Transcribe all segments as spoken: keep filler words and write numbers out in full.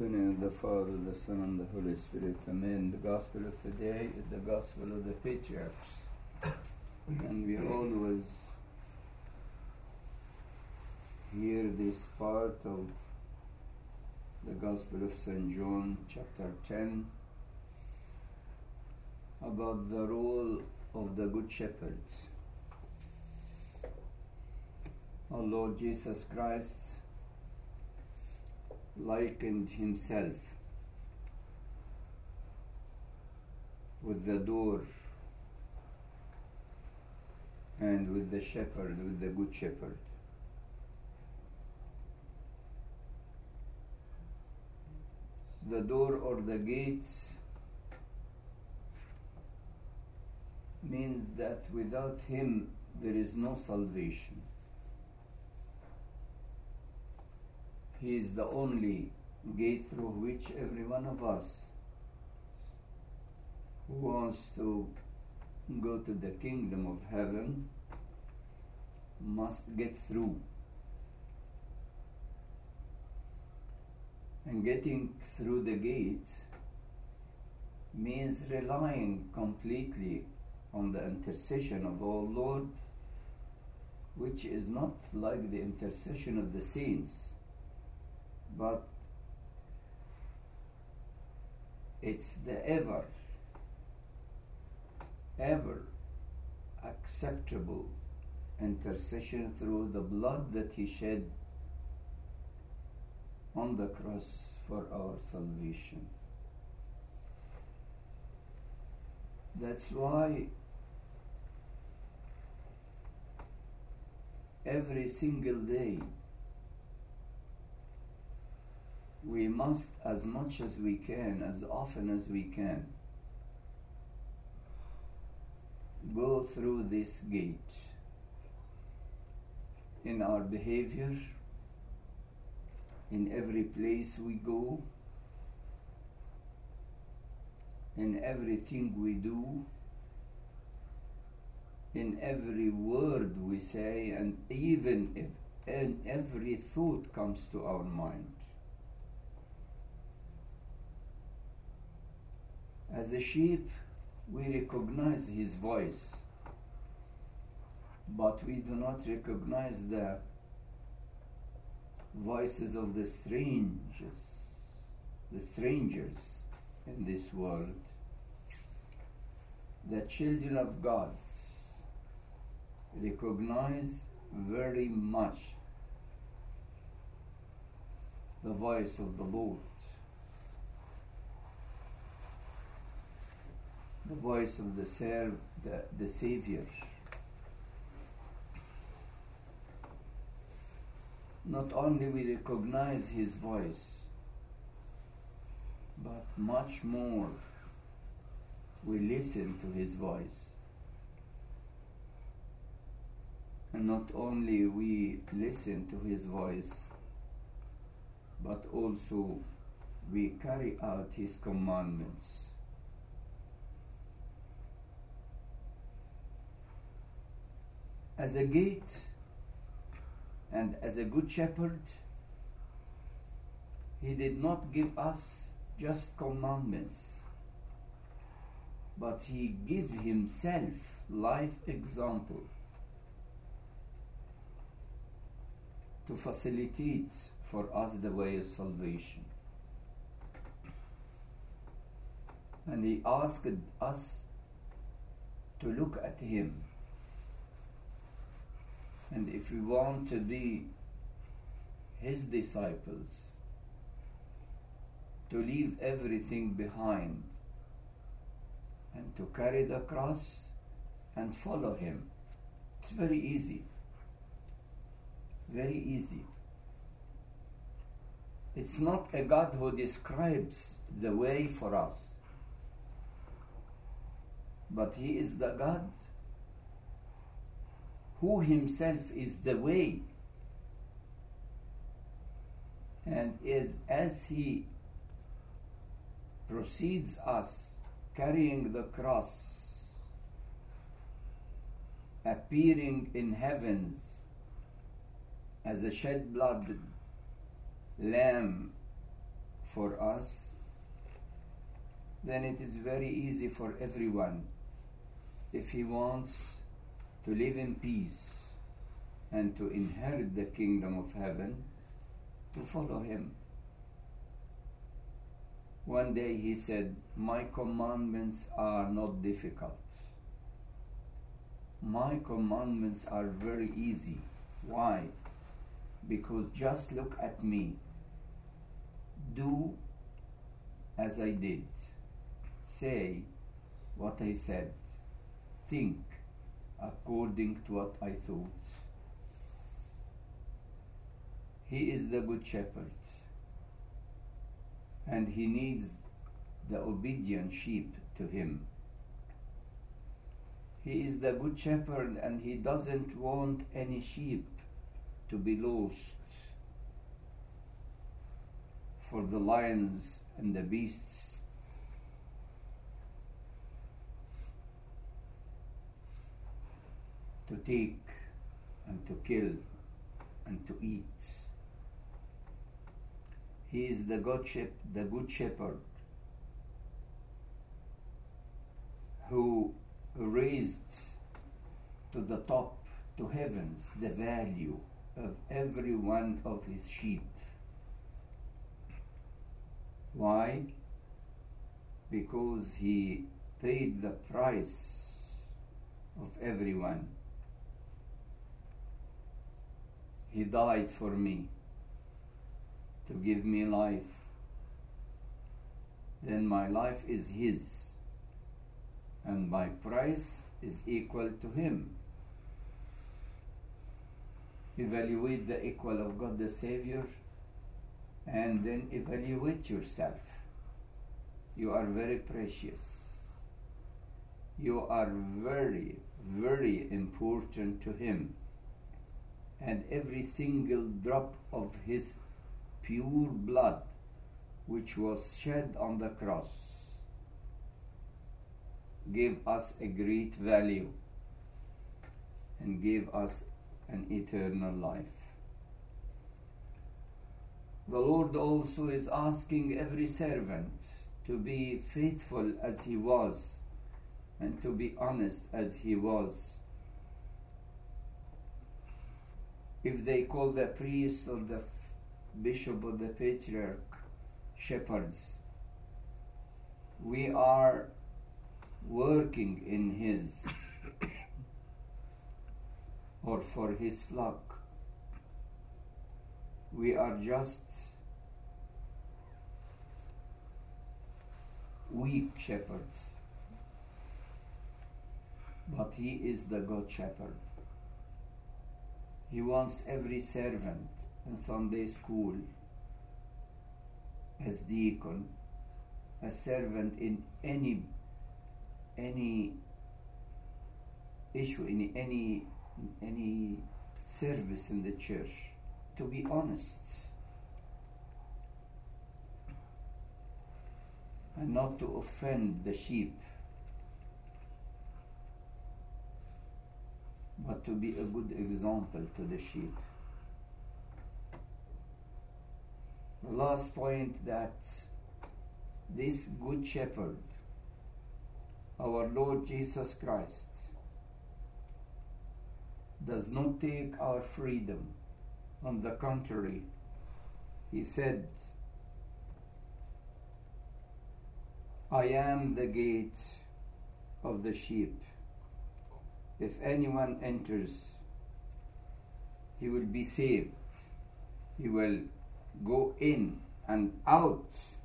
the name of the Father, the Son, and the Holy Spirit. Amen. The gospel of today is the gospel of the patriarchs. And we always hear this part of the gospel of Saint John, chapter ten, about the role of the Good Shepherd. Our Lord Jesus Christ likened himself with the door and with the shepherd, with the good shepherd. The door or the gates means that without him there is no salvation. He is the only gate through which every one of us who wants to go to the kingdom of heaven must get through. And getting through the gate means relying completely on the intercession of our Lord, which is not like the intercession of the saints, but it's the ever, ever acceptable intercession through the blood that he shed on the cross for our salvation. That's why every single day we must, as much as we can, as often as we can, go through this gate in our behavior, in every place we go, in everything we do, in every word we say, and even if and every thought comes to our mind. As a sheep, we recognize his voice, but we do not recognize the voices of the strangers, the strangers in this world. The children of God recognize very much the voice of the Lord, the voice of the serv, the, the Savior. Not only we recognize his voice, but much more we listen to his voice. And not only we listen to his voice, but also we carry out his commandments. As a gate and as a good shepherd, he did not give us just commandments, but he gave himself life example to facilitate for us the way of salvation. And he asked us to look at him. And if we want to be his disciples, to leave everything behind and to carry the cross and follow him. It's very easy. Very easy. It's not a God who describes the way for us, but he is the God who himself is the way. And is as he proceeds us carrying the cross, appearing in heavens as a shed blood lamb for us, then it is very easy for everyone, if he wants to live in peace and to inherit the kingdom of heaven, to follow him. One day he said, "My commandments are not difficult. My commandments are very easy." Why? Because just look at me. Do as I did. Say what I said. Think according to what I thought. He is the good shepherd, and he needs the obedient sheep to him. He is the good shepherd, and he doesn't want any sheep to be lost for the lions and the beasts to take and to kill and to eat. He is the good shep- the good shepherd who raised to the top, to heavens, the value of every one of his sheep. Why? Because he paid the price of everyone. He died for me to give me life. Then my life is his, and my price is equal to him. Evaluate the equal of God the Savior, and then evaluate yourself. You are very precious. You are very, very important to him. And every single drop of his pure blood, which was shed on the cross, gave us a great value and gave us an eternal life. The Lord also is asking every servant to be faithful as he was and to be honest as he was. If they call the priest or the bishop or the patriarch shepherds, we are working in his or for his flock. We are just weak shepherds, but he is the good shepherd. He wants every servant in Sunday school, as deacon, as servant in any any issue, in any any service in the church, to be honest and not to offend the sheep, but to be a good example to the sheep. The last point, that this good shepherd, our Lord Jesus Christ, does not take our freedom. On the contrary, he said, "I am the gate of the sheep. If anyone enters, he will be saved. He will go in and out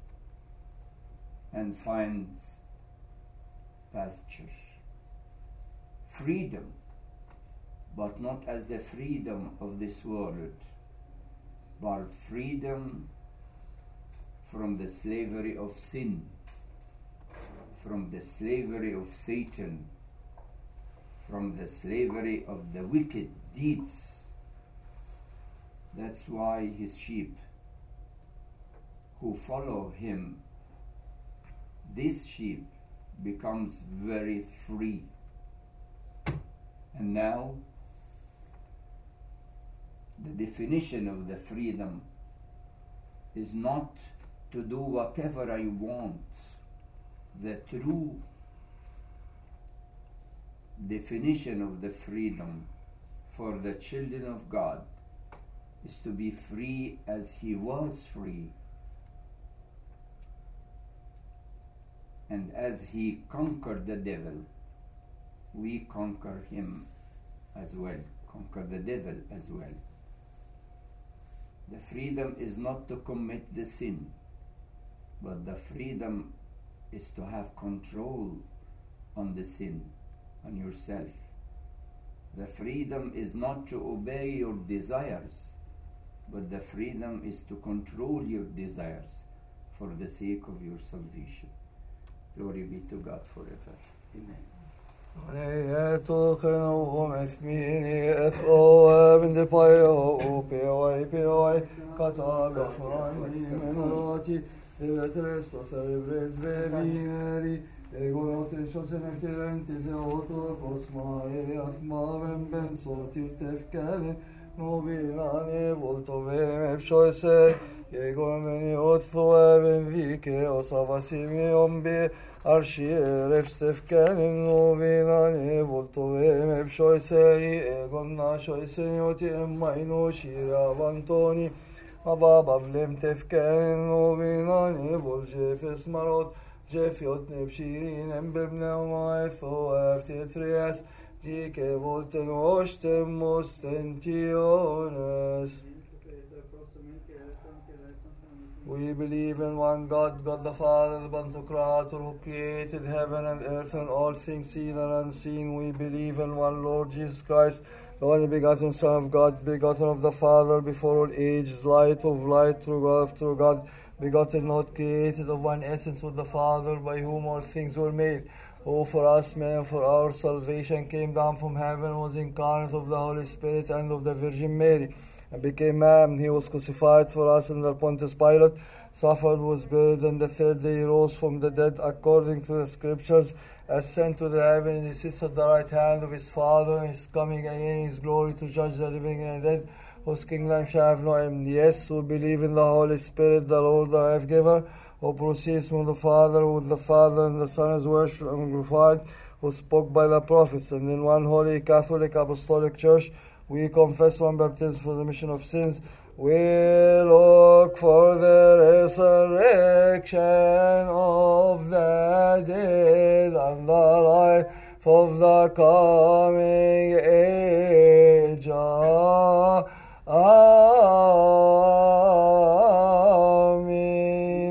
and find pasture." Freedom, but not as the freedom of this world, but freedom from the slavery of sin, from the slavery of Satan, from the slavery of the wicked deeds. That's why his sheep who follow him, this sheep becomes very free. And now, the definition of the freedom is not to do whatever I want. The true definition of the freedom for the children of God is to be free as He was free. And as He conquered the devil, we conquer him as well, conquer the devil as well. The freedom is not to commit the sin, but the freedom is to have control on the sin, on yourself. The freedom is not to obey your desires, but the freedom is to control your desires for the sake of your salvation. Glory be to God forever. Amen. Eto keno mefmini efo vende payo peoi peoi kata gafrani menarati deve Cristo celebre zrevineri ego note shosen excelente se auto cosma e asma ben ben sotir tefkane novinane volto vem shoise ego meni otho ben vike osavasimi ombe Arşier efstefkenin novinane volto vem shoiseri egon na shoiseni oti emmaino shira vantoni ababavlem tefkenin novinane vol jefes marot jefiot nebshirin embebneuma etho eftetrias dike volten oshtem mostentiones. We believe in one God, God the Father, the Pantocrator, who created heaven and earth and all things seen and unseen. We believe in one Lord Jesus Christ, the only begotten Son of God, begotten of the Father before all ages, light of light, true God, true God, begotten, not created, of one essence with the Father, by whom all things were made. Who for us men, for our salvation, came down from heaven, was incarnate of the Holy Spirit and of the Virgin Mary, and became man. He was crucified for us under Pontius Pilate, suffered, was buried, and the third day he rose from the dead according to the Scriptures, ascended to the heaven, and he sits at the right hand of his Father, and is coming again in his glory to judge the living and the dead, whose kingdom shall have no end. Yes, we believe in the Holy Spirit, the Lord, the life-giver, who proceeds from the Father, who with the Father and the Son is worshipped and glorified, who spoke by the prophets, and in one holy Catholic Apostolic Church we confess one baptism for the remission of sins. We look for the resurrection of the dead and the life of the coming age.